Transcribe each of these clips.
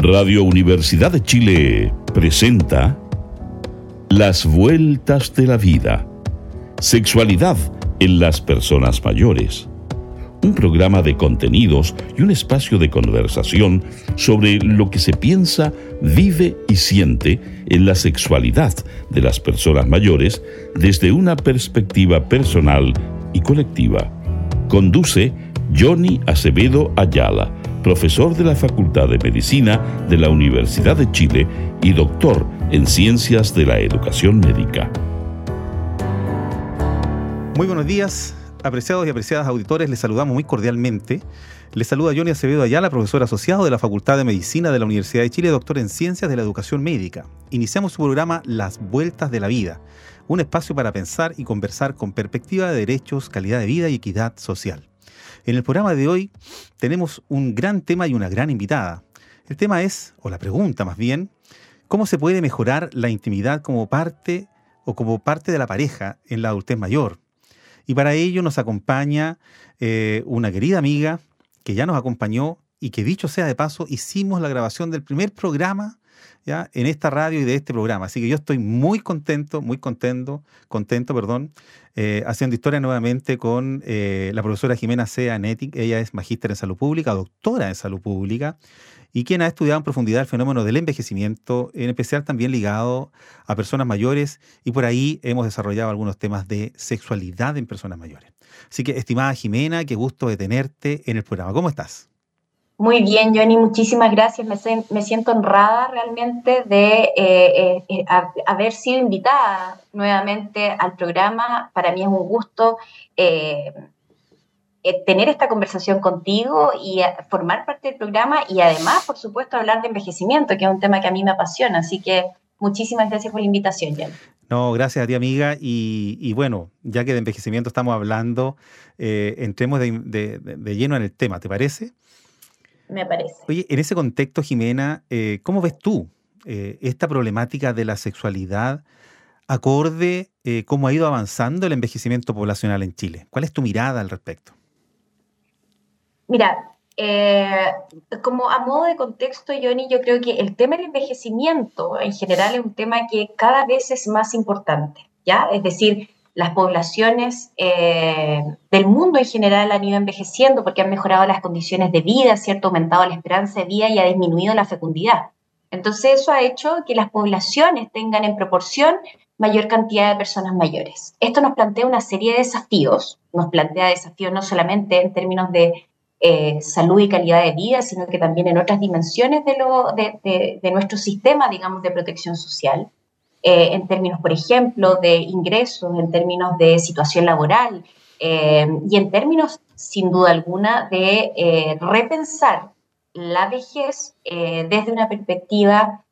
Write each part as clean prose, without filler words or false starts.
Radio Universidad de Chile presenta Las Vueltas de la Vida. Sexualidad en las personas mayores. Un programa de contenidos y un espacio de conversación sobre lo que se piensa, vive y siente en la sexualidad de las personas mayores desde una perspectiva personal y colectiva. Conduce Johnny Acevedo Ayala, profesor de la Facultad de Medicina de la Universidad de Chile y doctor en Ciencias de la Educación Médica. Muy buenos días, apreciados y apreciadas auditores, les saludamos muy cordialmente. Les saluda Johnny Acevedo Ayala, profesor asociado de la Facultad de Medicina de la Universidad de Chile, doctor en Ciencias de la Educación Médica. Iniciamos su programa Las Vueltas de la Vida, un espacio para pensar y conversar con perspectiva de derechos, calidad de vida y equidad social. En el programa de hoy tenemos un gran tema y una gran invitada. El tema es, o la pregunta más bien, ¿cómo se puede mejorar la intimidad como parte de la pareja en la adultez mayor? Y para ello nos acompaña una querida amiga que ya nos acompañó y que, dicho sea de paso, hicimos la grabación del primer programa ya en esta radio y de este programa. Así que yo estoy muy contento, haciendo historia nuevamente con la profesora Jimena Sea Netic. Ella es magíster en salud pública, doctora en salud pública, y quien ha estudiado en profundidad el fenómeno del envejecimiento, en especial también ligado a personas mayores, y por ahí hemos desarrollado algunos temas de sexualidad en personas mayores. Así que, estimada Jimena, qué gusto de tenerte en el programa. ¿Cómo estás? Muy bien, Johnny, muchísimas gracias. Me siento honrada realmente de haber sido invitada nuevamente al programa. Para mí es un gusto tener esta conversación contigo y formar parte del programa y además, por supuesto, hablar de envejecimiento, que es un tema que a mí me apasiona. Así que muchísimas gracias por la invitación, Johnny. No, gracias a ti, amiga. Y bueno, ya que de envejecimiento estamos hablando, entremos de lleno en el tema, ¿te parece? Me parece. Oye, en ese contexto, Jimena, ¿cómo ves tú esta problemática de la sexualidad acorde cómo ha ido avanzando el envejecimiento poblacional en Chile? ¿Cuál es tu mirada al respecto? Mira, como a modo de contexto, Johnny, yo creo que el tema del envejecimiento en general es un tema que cada vez es más importante, ¿ya? Es decir, las poblaciones del mundo en general han ido envejeciendo porque han mejorado las condiciones de vida, ¿cierto? Ha aumentado la esperanza de vida y ha disminuido la fecundidad. Entonces eso ha hecho que las poblaciones tengan en proporción mayor cantidad de personas mayores. Esto nos plantea una serie de desafíos, no solamente en términos de salud y calidad de vida, sino que también en otras dimensiones de nuestro sistema, digamos, de protección social. En términos, por ejemplo, de ingresos, en términos de situación laboral y en términos, sin duda alguna, de repensar la vejez desde una perspectiva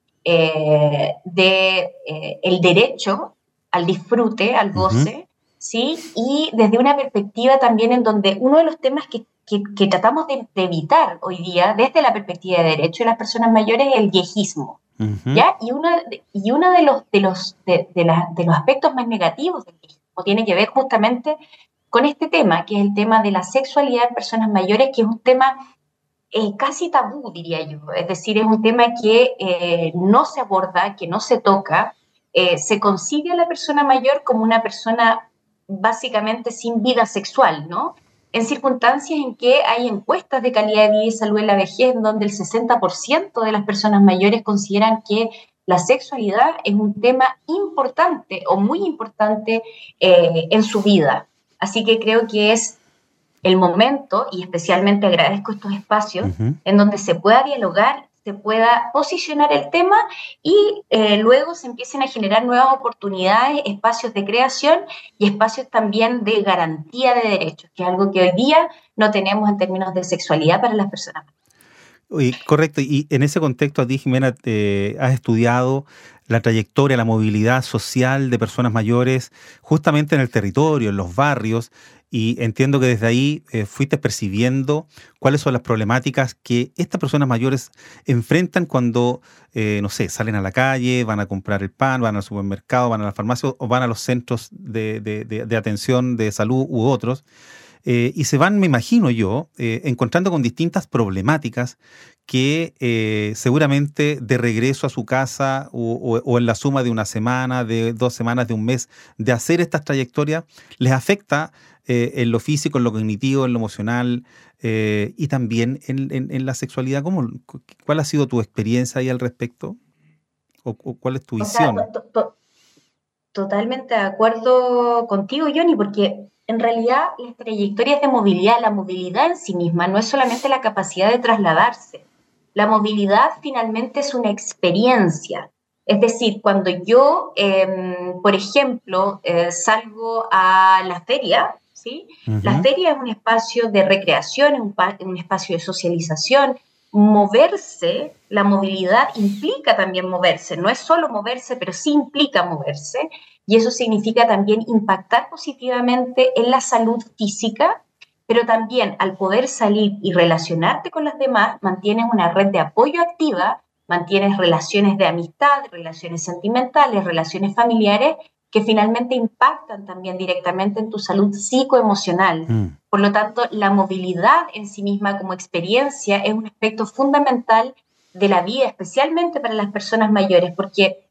el derecho al disfrute, al goce, ¿sí? Y desde una perspectiva también en donde uno de los temas que tratamos de evitar hoy día desde la perspectiva de derecho de las personas mayores es el viejismo. ¿Ya? Y uno de los aspectos más negativos del viejismo tiene que ver justamente con este tema, que es el tema de la sexualidad en personas mayores, que es un tema casi tabú, diría yo. Es decir, es un tema que no se aborda, que no se toca. Se concibe a la persona mayor como una persona básicamente sin vida sexual, ¿no? En circunstancias en que hay encuestas de calidad de vida y salud en la vejez, donde el 60% de las personas mayores consideran que la sexualidad es un tema importante o muy importante en su vida. Así que creo que es el momento, y especialmente agradezco estos espacios, en donde se pueda dialogar, se pueda posicionar el tema y luego se empiecen a generar nuevas oportunidades, espacios de creación y espacios también de garantía de derechos, que es algo que hoy día no tenemos en términos de sexualidad para las personas. Correcto, y en ese contexto a ti, Jimena, has estudiado la trayectoria, la movilidad social de personas mayores justamente en el territorio, en los barrios, y entiendo que desde ahí fuiste percibiendo cuáles son las problemáticas que estas personas mayores enfrentan cuando, salen a la calle, van a comprar el pan, van al supermercado, van a la farmacia o van a los centros de atención de salud u otros. y se van, me imagino yo, encontrando con distintas problemáticas que seguramente de regreso a su casa o en la suma de una semana, de 2 semanas, de un mes, de hacer estas trayectorias, les afecta en lo físico, en lo cognitivo, en lo emocional y también en la sexualidad. ¿Cuál ha sido tu experiencia ahí al respecto? ¿O cuál es tu O sea, visión? totalmente de acuerdo contigo, Johnny, porque en realidad las trayectorias de movilidad, la movilidad en sí misma no es solamente la capacidad de trasladarse. La movilidad finalmente es una experiencia. Es decir, cuando yo, por ejemplo, salgo a la feria, ¿sí? La Ujú. feria es un espacio de recreación, un espacio de socialización. Moverse, la movilidad implica también moverse, no es solo moverse, pero sí implica moverse, y eso significa también impactar positivamente en la salud física, pero también al poder salir y relacionarte con los demás, mantienes una red de apoyo activa, mantienes relaciones de amistad, relaciones sentimentales, relaciones familiares, que finalmente impactan también directamente en tu salud psicoemocional. Mm. Por lo tanto, la movilidad en sí misma como experiencia es un aspecto fundamental de la vida, especialmente para las personas mayores, porque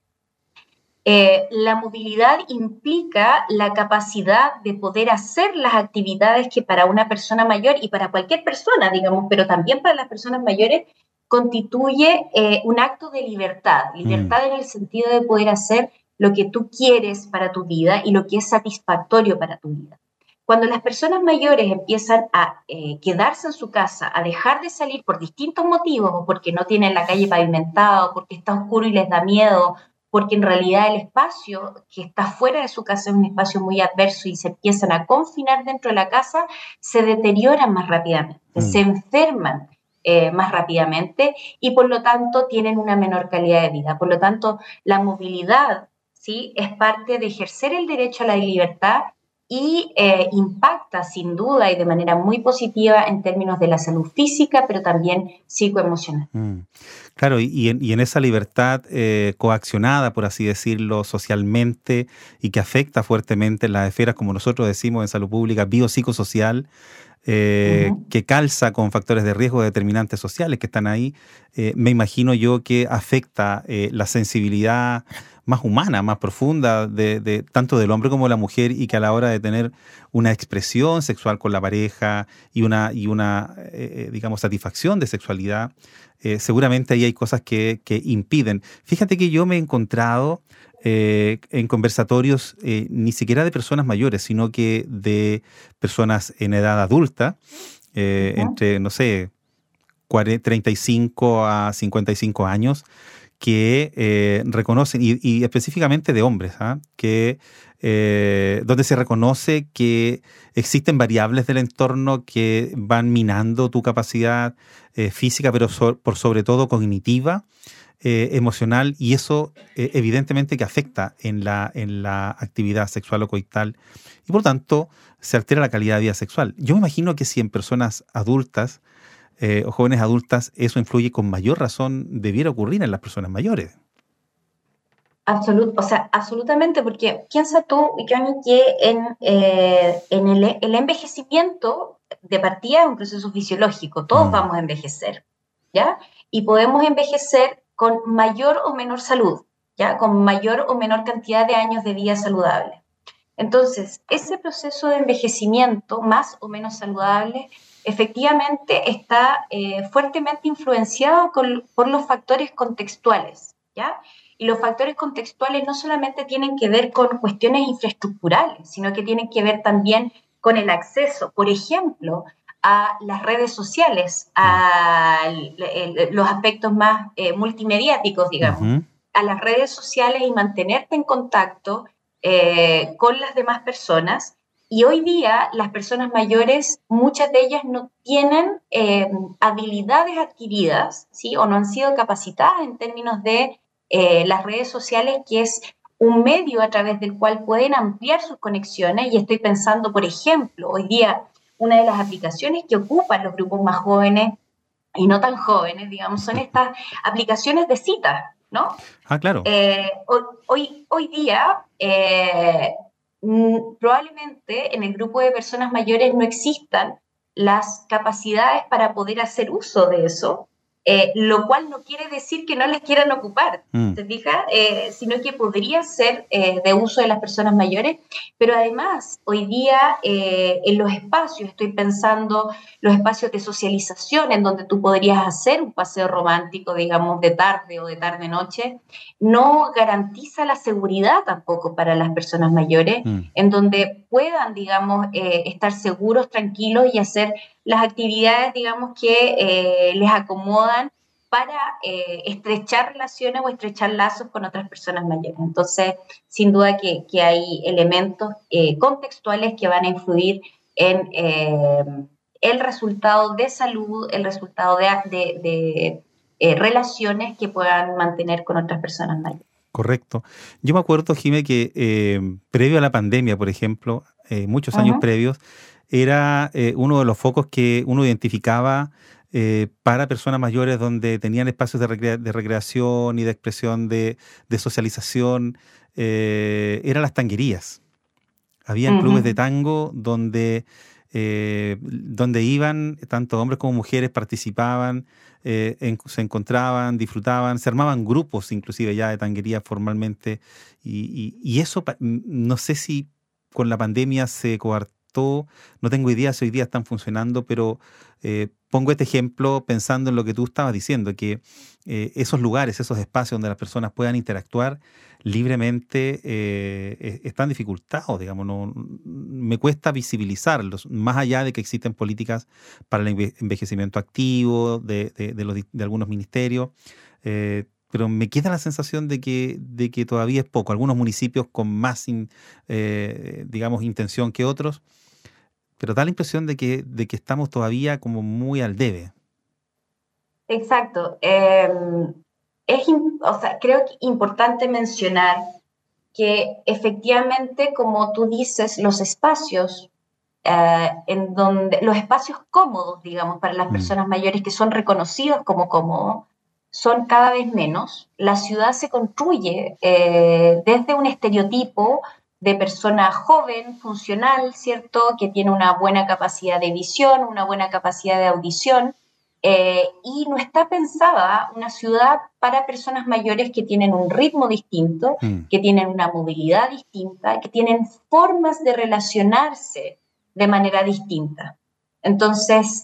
la movilidad implica la capacidad de poder hacer las actividades que para una persona mayor y para cualquier persona, digamos, pero también para las personas mayores, constituye un acto de libertad. Mm. Libertad en el sentido de poder hacer lo que tú quieres para tu vida y lo que es satisfactorio para tu vida. Cuando las personas mayores empiezan a quedarse en su casa, a dejar de salir por distintos motivos, o porque no tienen la calle pavimentada, o porque está oscuro y les da miedo, porque en realidad el espacio que está fuera de su casa es un espacio muy adverso y se empiezan a confinar dentro de la casa, se deterioran más rápidamente, se Mm. enferman más rápidamente y por lo tanto tienen una menor calidad de vida. Por lo tanto, la movilidad, ¿sí?, es parte de ejercer el derecho a la libertad y impacta sin duda y de manera muy positiva en términos de la salud física, pero también psicoemocional. Mm. Claro, y en esa libertad coaccionada, por así decirlo, socialmente y que afecta fuertemente las esferas, como nosotros decimos en salud pública, biopsicosocial, que calza con factores de riesgo determinantes sociales que están ahí, me imagino yo que afecta la sensibilidad más humana, más profunda, tanto del hombre como de la mujer, y que a la hora de tener una expresión sexual con la pareja y una digamos, satisfacción de sexualidad, seguramente ahí hay cosas que impiden. Fíjate que yo me he encontrado en conversatorios ni siquiera de personas mayores, sino que de personas en edad adulta, entre, no sé, 35 a 55 años, que reconocen, y específicamente de hombres, que donde se reconoce que existen variables del entorno que van minando tu capacidad física, pero por sobre todo cognitiva, emocional, y eso evidentemente que afecta en la actividad sexual o coital, y por tanto se altera la calidad de vida sexual. Yo me imagino que si en personas adultas o jóvenes adultas eso influye, con mayor razón debiera ocurrir en las personas mayores. O sea, absolutamente, porque piensa tú, Johnny, que en el envejecimiento de partida es un proceso fisiológico, todos Mm. vamos a envejecer, ¿ya? Y podemos envejecer con mayor o menor salud, ¿ya? Con mayor o menor cantidad de años de vida saludable. Entonces, ese proceso de envejecimiento más o menos saludable efectivamente está fuertemente influenciado por los factores contextuales, ¿ya? Y los factores contextuales no solamente tienen que ver con cuestiones infraestructurales, sino que tienen que ver también con el acceso, por ejemplo, a las redes sociales, a los aspectos más multimediáticos, digamos, Ujú. a las redes sociales y mantenerte en contacto con las demás personas. Y hoy día las personas mayores, muchas de ellas no tienen habilidades adquiridas, ¿sí?, o no han sido capacitadas en términos de las redes sociales, que es un medio a través del cual pueden ampliar sus conexiones. Y estoy pensando, por ejemplo, hoy día una de las aplicaciones que ocupan los grupos más jóvenes y no tan jóvenes, digamos, son estas aplicaciones de citas, ¿no? Ah, claro. Hoy día probablemente en el grupo de personas mayores no existan las capacidades para poder hacer uso de eso, lo cual no quiere decir que no les quieran ocupar, ¿te fijas? Sino que podría ser de uso de las personas mayores, pero además hoy día en los espacios, estoy pensando los espacios de socialización en donde tú podrías hacer un paseo romántico, digamos, de tarde o de tarde-noche, no garantiza la seguridad tampoco para las personas mayores, en donde puedan, digamos, estar seguros, tranquilos y hacer las actividades, digamos, que les acomodan para estrechar relaciones o estrechar lazos con otras personas mayores. Entonces, sin duda que hay elementos contextuales que van a influir en el resultado de salud, el resultado de relaciones que puedan mantener con otras personas mayores. Correcto. Yo me acuerdo, Jimé, que previo a la pandemia, por ejemplo, muchos años previos, era uno de los focos que uno identificaba para personas mayores donde tenían espacios de recreación y de expresión de socialización, eran las tanguerías. Habían clubes de tango donde iban, tanto hombres como mujeres participaban, se encontraban, disfrutaban, se armaban grupos inclusive ya de tanguería formalmente, y eso no sé si con la pandemia se coartó, no tengo idea si hoy día están funcionando, pero pongo este ejemplo pensando en lo que tú estabas diciendo, que esos lugares, esos espacios donde las personas puedan interactuar libremente están dificultados, digamos, no, me cuesta visibilizarlos, más allá de que existen políticas para el envejecimiento activo de algunos ministerios, pero me queda la sensación de que todavía es poco. Algunos municipios con más, digamos, intención que otros, pero da la impresión de que estamos todavía como muy al debe. Exacto. O sea, creo que es importante mencionar que efectivamente, como tú dices, los espacios en donde los espacios cómodos, digamos, para las personas mayores que son reconocidos como cómodos, son cada vez menos. La ciudad se construye desde un estereotipo de persona joven, funcional, ¿cierto? Que tiene una buena capacidad de visión, una buena capacidad de audición, y no está pensada una ciudad para personas mayores que tienen un ritmo distinto, que tienen una movilidad distinta, que tienen formas de relacionarse de manera distinta. Entonces,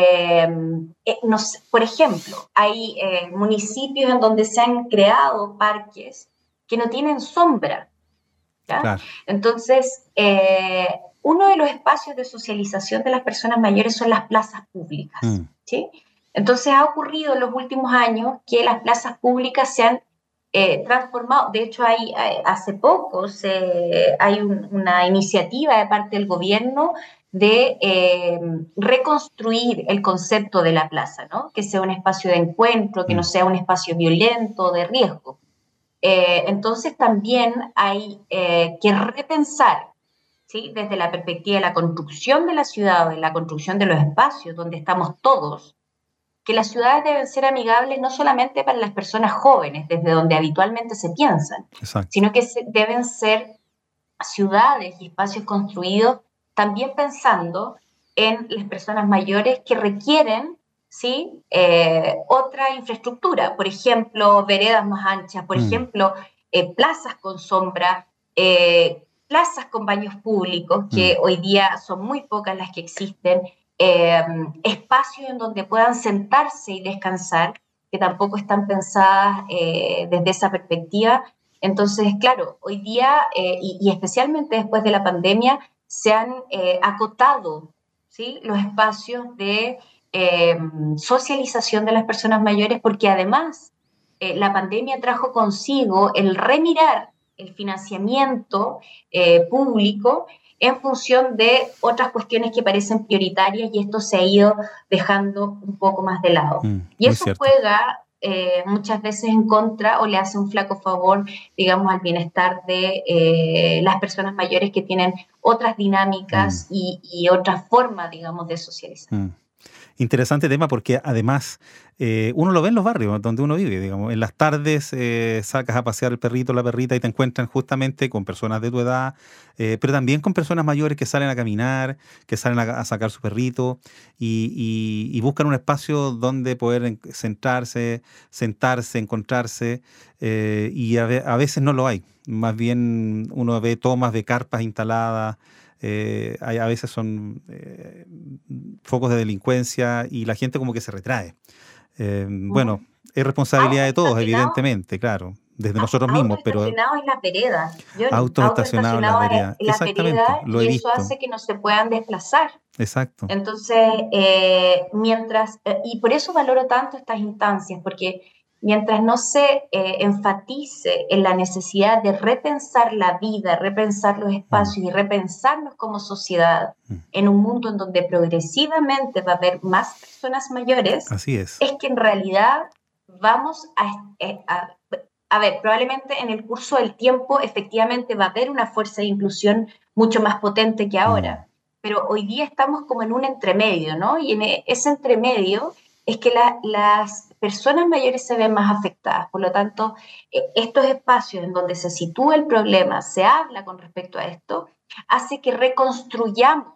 por ejemplo, hay municipios en donde se han creado parques que no tienen sombra, ¿ya? Claro. Entonces, uno de los espacios de socialización de las personas mayores son las plazas públicas, ¿sí? Entonces ha ocurrido en los últimos años que las plazas públicas se han transformado. De hecho, hace poco hay una iniciativa de parte del gobierno de reconstruir el concepto de la plaza, ¿no? Que sea un espacio de encuentro, que no sea un espacio violento, de riesgo. Entonces también hay que repensar, ¿sí? Desde la perspectiva de la construcción de la ciudad o de la construcción de los espacios donde estamos todos, que las ciudades deben ser amigables no solamente para las personas jóvenes, desde donde habitualmente se piensan, sino que deben ser ciudades y espacios construidos también pensando en las personas mayores que requieren, ¿sí? Otra infraestructura, por ejemplo, veredas más anchas, por ejemplo, plazas con sombra, plazas con baños públicos, que hoy día son muy pocas las que existen, espacios en donde puedan sentarse y descansar, que tampoco están pensadas desde esa perspectiva. Entonces, claro, hoy día, y especialmente después de la pandemia, se han acotado, ¿sí? Los espacios de socialización de las personas mayores, porque además la pandemia trajo consigo el remirar el financiamiento público en función de otras cuestiones que parecen prioritarias, y esto se ha ido dejando un poco más de lado. Y eso juega muchas veces en contra o le hace un flaco favor, digamos, al bienestar de las personas mayores que tienen otras dinámicas y otras formas, digamos, de socializar. Interesante tema porque además uno lo ve en los barrios donde uno vive, digamos. En las tardes sacas a pasear el perrito o la perrita y te encuentran justamente con personas de tu edad, pero también con personas mayores que salen a caminar, que salen a sacar su perrito y buscan un espacio donde poder sentarse, encontrarse, y a veces no lo hay. Más bien uno ve tomas de carpas instaladas. A veces son focos de delincuencia y la gente como que se retrae. Bueno, es responsabilidad de todos, evidentemente, claro, desde nosotros mismos, pero autoestacionados en las veredas. autoestacionados en las veredas. Exactamente, Lo he y visto. eso hace que no se puedan desplazar. Exacto. Entonces, y por eso valoro tanto estas instancias, porque mientras no se enfatice en la necesidad de repensar la vida, repensar los espacios y repensarnos como sociedad en un mundo en donde progresivamente va a haber más personas mayores, así es que en realidad vamos a ver, probablemente en el curso del tiempo efectivamente va a haber una fuerza de inclusión mucho más potente que ahora, pero hoy día estamos como en un entremedio, ¿no? Y en ese entremedio es que las personas mayores se ven más afectadas. Por lo tanto, estos espacios en donde se sitúa el problema, se habla con respecto a esto, hace que reconstruyamos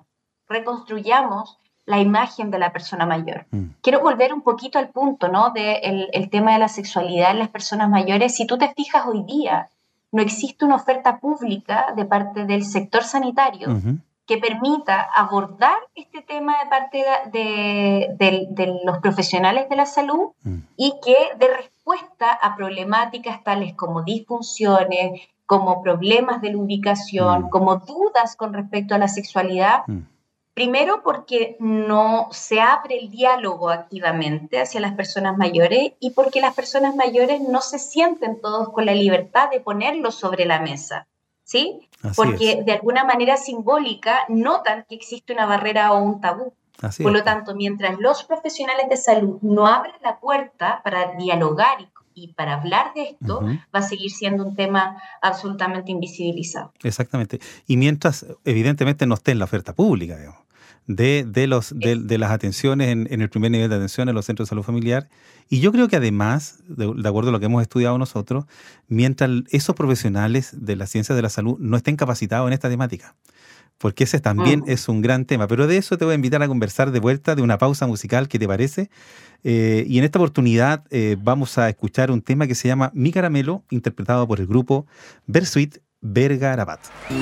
la imagen de la persona mayor. Quiero volver un poquito al punto, ¿no? El tema de la sexualidad en las personas mayores. Si tú te fijas hoy día, no existe una oferta pública de parte del sector sanitario que permita abordar este tema de parte de los profesionales de la salud y que dé respuesta a problemáticas tales como disfunciones, como problemas de lubricación, como dudas con respecto a la sexualidad. Primero porque no se abre el diálogo activamente hacia las personas mayores y porque las personas mayores no se sienten todos con la libertad de ponerlo sobre la mesa, ¿sí? Porque de alguna manera simbólica notan que existe una barrera o un tabú. Por lo tanto, mientras los profesionales de salud no abran la puerta para dialogar y para hablar de esto, va a seguir siendo un tema absolutamente invisibilizado. Exactamente. Y mientras, evidentemente, no esté en la oferta pública, digamos, de las atenciones en el primer nivel de atención en los centros de salud familiar. Y yo creo que además, de acuerdo a lo que hemos estudiado nosotros, mientras esos profesionales de las ciencias de la salud no estén capacitados en esta temática, porque ese también es un gran tema. Pero de eso te voy a invitar a conversar de vuelta, de una pausa musical, ¿qué te parece? Y en esta oportunidad vamos a escuchar un tema que se llama Mi Caramelo, interpretado por el grupo Bersuit Vergarabat.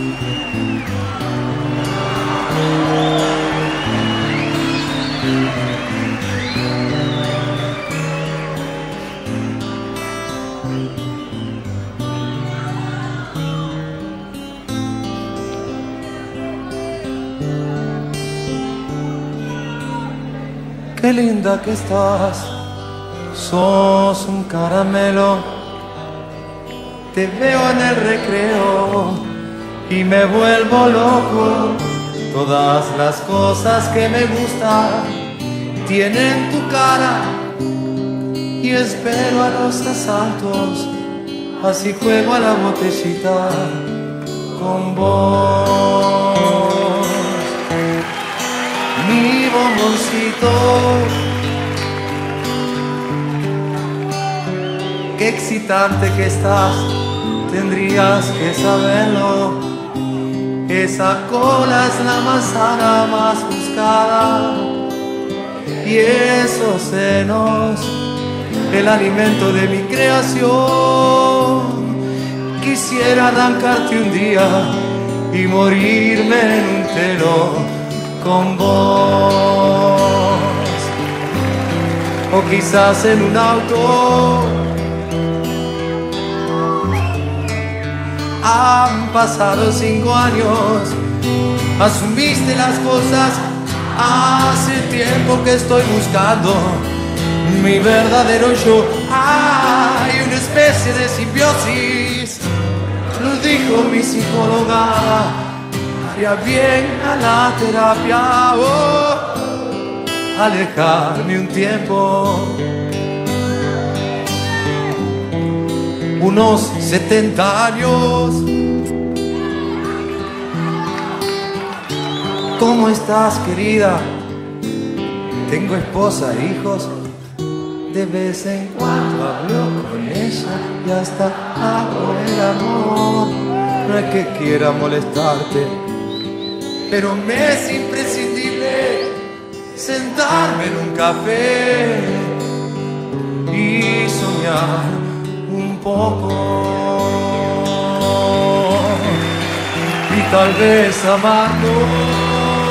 Qué linda que estás, sos un caramelo. Te veo en el recreo y me vuelvo loco. Todas las cosas que me gustan tienen tu cara y espero a los asaltos, así juego a la botellita con vos. Mi bomboncito, qué excitante que estás, tendrías que saberlo. Esa cola es la manzana más buscada y esos senos, el alimento de mi creación. Quisiera arrancarte un día y morirme en un telo con vos, o quizás en un auto. Han pasado 5 años, asumiste las cosas. Hace tiempo que estoy buscando mi verdadero yo. Hay una especie de simbiosis, lo dijo mi psicóloga. Haría bien a la terapia, alejarme un tiempo. Unos 70 años. ¿Cómo estás, querida? tengo esposa e hijos. De vez en cuando hablo con ella y hasta hago el amor. No es que quiera molestarte, pero me es imprescindible sentarme en un café y soñar un poco. Y tal vez amando.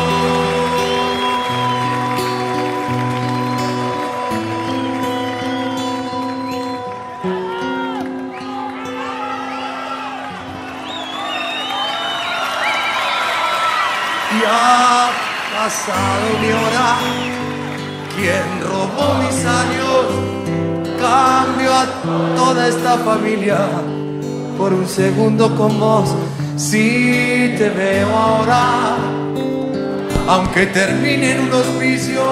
Ha pasado mi hora. ¿Quién robó mis años? Cambio a toda esta familia por un segundo con vos. Si te veo ahora, aunque termine en un hospicio,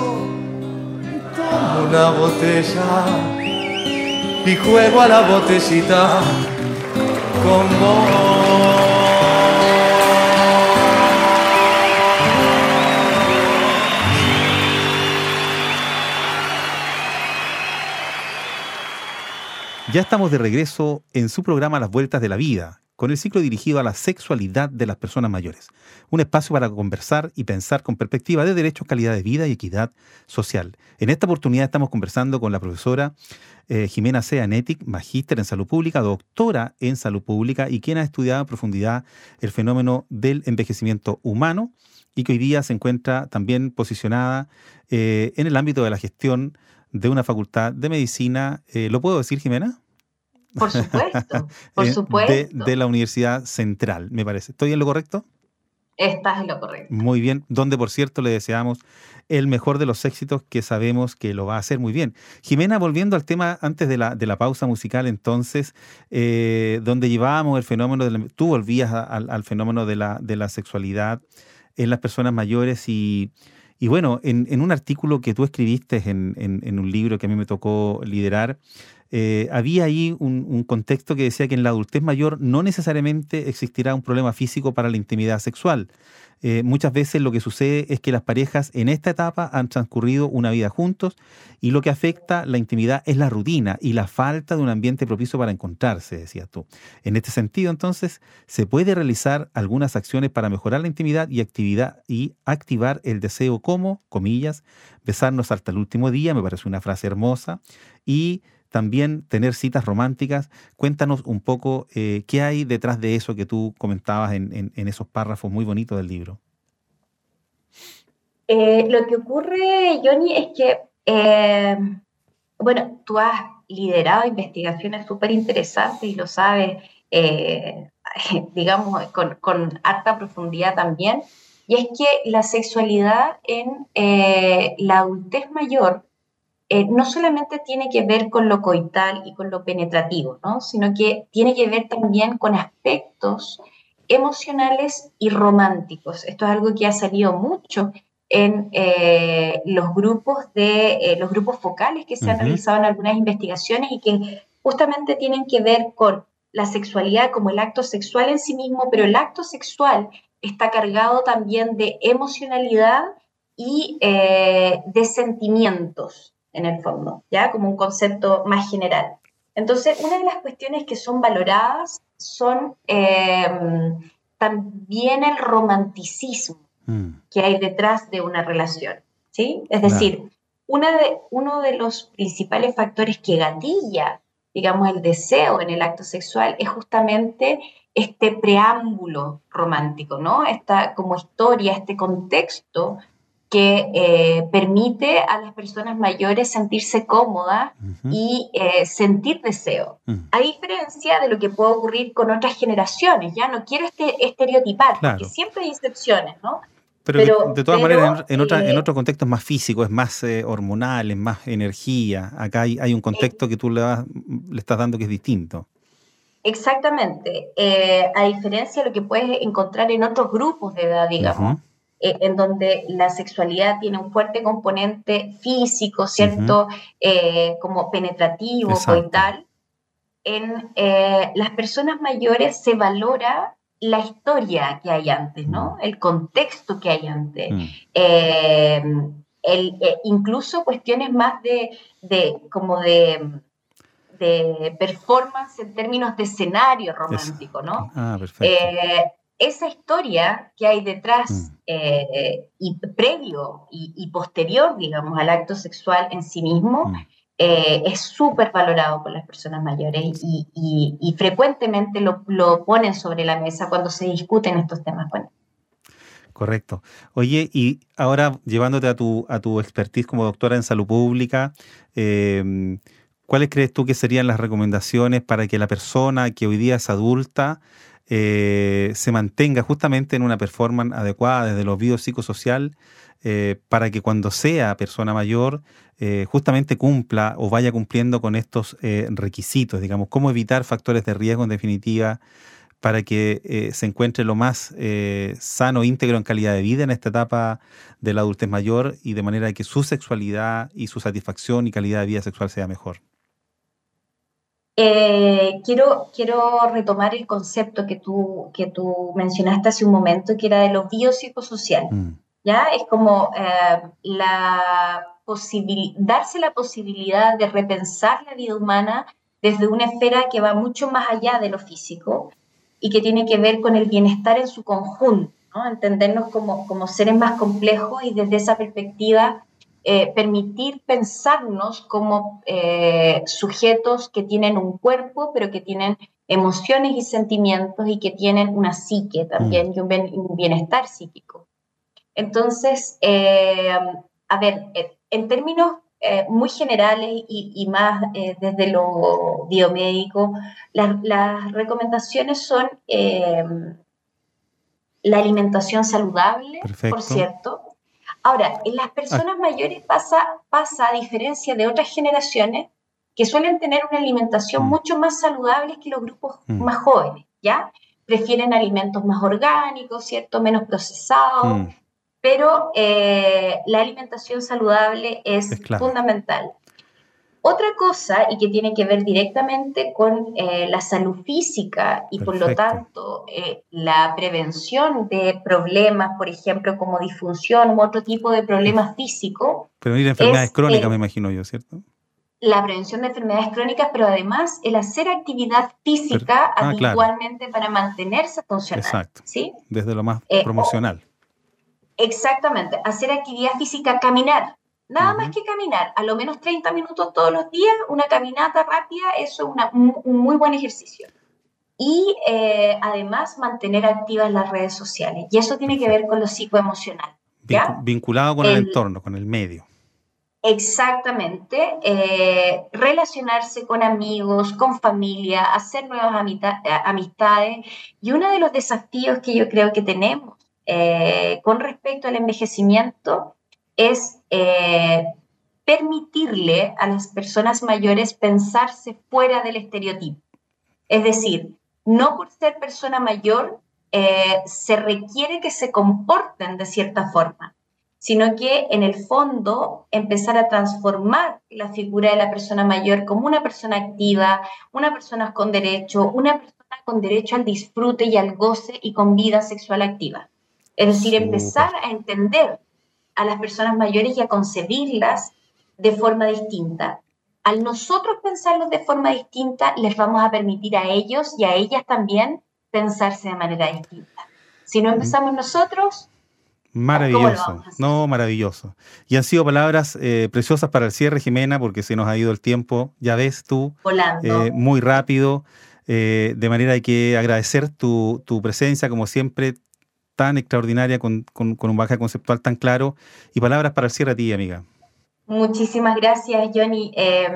tomo una botella y juego a la botellita con vos. Ya estamos de regreso en su programa Las Vueltas de la Vida, con el ciclo dirigido a la sexualidad de las personas mayores. Un espacio para conversar y pensar con perspectiva de derechos, calidad de vida y equidad social. En esta oportunidad estamos conversando con la profesora Jimena Sea Netic, magíster en salud pública, doctora en salud pública y quien ha estudiado en profundidad el fenómeno del envejecimiento humano y que hoy día se encuentra también posicionada en el ámbito de la gestión de una facultad de medicina. ¿Lo puedo decir, Jimena? Por supuesto, por supuesto. De la Universidad Central, me parece. ¿Estoy en lo correcto? Estás en lo correcto. Muy bien, donde por cierto le deseamos el mejor de los éxitos, que sabemos que lo va a hacer muy bien. Jimena, volviendo al tema antes de la pausa musical, entonces, donde llevábamos el fenómeno, tú volvías al fenómeno de la sexualidad en las personas mayores y bueno, en un artículo que tú escribiste en un libro que a mí me tocó liderar, había ahí un contexto que decía que en la adultez mayor no necesariamente existirá un problema físico para la intimidad sexual. Muchas veces lo que sucede es que las parejas en esta etapa han transcurrido una vida juntos y lo que afecta la intimidad es la rutina y la falta de un ambiente propicio para encontrarse, decías tú. En este sentido, entonces, se puede realizar algunas acciones para mejorar la intimidad y activar el deseo como, comillas, besarnos hasta el último día, me parece una frase hermosa, y también tener citas románticas. Cuéntanos un poco qué hay detrás de eso que tú comentabas en esos párrafos muy bonitos del libro. Lo que ocurre, Johnny, es que, bueno, tú has liderado investigaciones súper interesantes y lo sabes, digamos, con harta profundidad también, y es que la sexualidad en la adultez mayor no solamente tiene que ver con lo coital y con lo penetrativo, ¿no? Sino que tiene que ver también con aspectos emocionales y románticos. Esto es algo que ha salido mucho en los grupos focales que se han realizado en algunas investigaciones y que justamente tienen que ver con la sexualidad como el acto sexual en sí mismo, pero el acto sexual está cargado también de emocionalidad y de sentimientos, en el fondo, ¿ya? Como un concepto más general. Entonces, una de las cuestiones que son valoradas son también el romanticismo que hay detrás de una relación, ¿sí? Es decir, uno de los principales factores que gatilla, digamos, el deseo en el acto sexual es justamente este preámbulo romántico, ¿no? Esta como historia, este contexto que permite a las personas mayores sentirse cómodas y sentir deseo. A diferencia de lo que puede ocurrir con otras generaciones, ya no quiero estereotipar, claro, porque siempre hay excepciones, ¿no? Pero de todas maneras, en otro contexto es más físico, es más hormonal, es más energía. Acá hay un contexto que tú le estás dando que es distinto. Exactamente. A diferencia de lo que puedes encontrar en otros grupos de edad, digamos, en donde la sexualidad tiene un fuerte componente físico, ¿cierto? Como penetrativo, coital. En las personas mayores se valora la historia que hay antes, ¿no? El contexto que hay antes. incluso cuestiones más de performance en términos de escenario romántico, ¿no? Perfecto. Esa historia que hay detrás y previo y posterior, digamos, al acto sexual en sí mismo, es súper valorado por las personas mayores y frecuentemente lo ponen sobre la mesa cuando se discuten estos temas con ellos. Correcto. Oye, y ahora llevándote a tu expertise como doctora en salud pública, ¿cuáles crees tú que serían las recomendaciones para que la persona que hoy día es adulta se mantenga justamente en una performance adecuada desde lo biopsicosocial para que cuando sea persona mayor justamente cumpla o vaya cumpliendo con estos requisitos? Digamos, ¿cómo evitar factores de riesgo en definitiva para que se encuentre lo más sano, íntegro en calidad de vida en esta etapa de la adultez mayor y de manera que su sexualidad y su satisfacción y calidad de vida sexual sea mejor? Quiero retomar el concepto que tú mencionaste hace un momento, que era de lo biopsicosocial. ¿Ya? Es como darse la posibilidad de repensar la vida humana desde una esfera que va mucho más allá de lo físico y que tiene que ver con el bienestar en su conjunto, ¿no? Entendernos como seres más complejos y desde esa perspectiva permitir pensarnos como sujetos que tienen un cuerpo, pero que tienen emociones y sentimientos y que tienen una psique también y un bienestar psíquico. Entonces, a ver, en términos muy generales y más desde lo biomédico, las recomendaciones son la alimentación saludable, Perfecto. por cierto. Ahora, en las personas mayores pasa a diferencia de otras generaciones que suelen tener una alimentación mucho más saludable que los grupos más jóvenes, ¿ya? Prefieren alimentos más orgánicos, ¿cierto? Menos procesados. Pero la alimentación saludable es fundamental. Otra cosa, y que tiene que ver directamente con la salud física y por lo tanto la prevención de problemas, por ejemplo, como disfunción u otro tipo de problemas físicos. Prevenir enfermedades crónicas, me imagino yo, ¿cierto? La prevención de enfermedades crónicas, pero además el hacer actividad física habitualmente para mantenerse funcional. Exacto. ¿Sí? Desde lo más promocional. Exactamente, hacer actividad física, caminar, nada más que caminar, a lo menos 30 minutos todos los días, una caminata rápida, eso es un muy buen ejercicio. Y además mantener activas las redes sociales, y eso tiene que ver con lo psicoemocional. ¿Ya? Vinculado con el entorno, con el medio. Exactamente, relacionarse con amigos, con familia, hacer nuevas amistades, y uno de los desafíos que yo creo que tenemos con respecto al envejecimiento es permitirle a las personas mayores pensarse fuera del estereotipo. Es decir, no por ser persona mayor se requiere que se comporten de cierta forma, sino que en el fondo empezar a transformar la figura de la persona mayor como una persona activa, una persona con derecho al disfrute y al goce y con vida sexual activa. Es decir, empezar a entender a las personas mayores y a concebirlas de forma distinta. Al nosotros pensarlos de forma distinta, les vamos a permitir a ellos y a ellas también pensarse de manera distinta. Si no empezamos nosotros, maravilloso, no, maravilloso. Y han sido palabras preciosas para el cierre, Jimena, porque se nos ha ido el tiempo, ya ves tú, muy rápido, de manera que agradecer tu presencia, como siempre, tan extraordinaria, con un bagaje conceptual tan claro, y palabras para el cierre a ti, amiga. Muchísimas gracias, Johnny.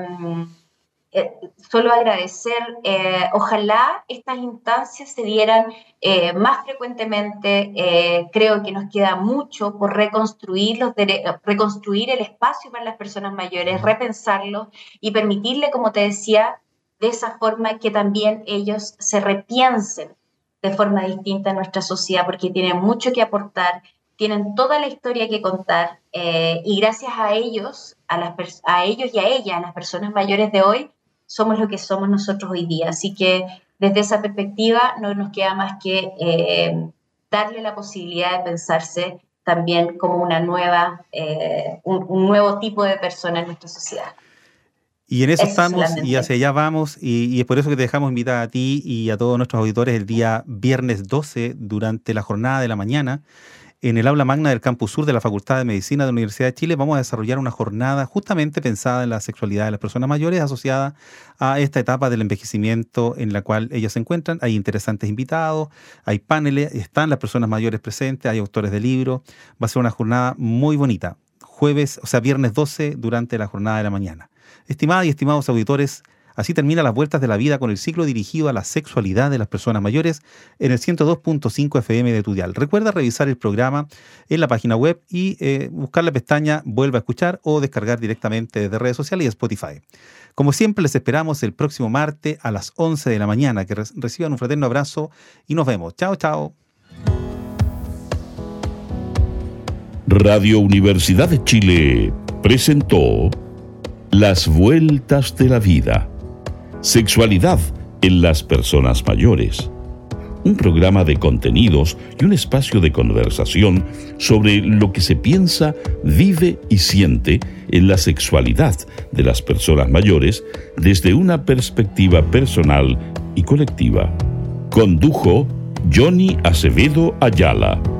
Solo agradecer, ojalá estas instancias se dieran más frecuentemente. Creo que nos queda mucho por reconstruir el espacio para las personas mayores, repensarlo y permitirle, como te decía, de esa forma que también ellos se repiensen de forma distinta en nuestra sociedad, porque tienen mucho que aportar, tienen toda la historia que contar, y gracias a ellos, a ellos y a ellas, a las personas mayores de hoy, somos lo que somos nosotros hoy día. Así que desde esa perspectiva no nos queda más que darle la posibilidad de pensarse también como una nueva, un nuevo tipo de persona en nuestra sociedad. Y en eso estamos solamente. y hacia allá vamos, y es por eso que te dejamos invitada a ti y a todos nuestros auditores el día viernes 12 durante la jornada de la mañana en el aula magna del Campus Sur de la Facultad de Medicina de la Universidad de Chile. Vamos a desarrollar una jornada justamente pensada en la sexualidad de las personas mayores asociada a esta etapa del envejecimiento en la cual ellas se encuentran. Hay interesantes invitados, hay paneles, están las personas mayores presentes, hay autores de libros. Va a ser una jornada muy bonita. Viernes 12 durante la jornada de la mañana. Estimadas y estimados auditores, así termina Las Vueltas de la Vida con el ciclo dirigido a la sexualidad de las personas mayores en el 102.5 FM de tu dial. Recuerda revisar el programa en la página web y buscar la pestaña Vuelve a escuchar o descargar directamente desde redes sociales y Spotify. Como siempre, les esperamos el próximo martes a las 11 de la mañana. Que reciban un fraterno abrazo y nos vemos. Chao, chao. Radio Universidad de Chile presentó Las Vueltas de la Vida. Sexualidad en las personas mayores. Un programa de contenidos y un espacio de conversación sobre lo que se piensa, vive y siente en la sexualidad de las personas mayores desde una perspectiva personal y colectiva. Condujo Johnny Acevedo Ayala.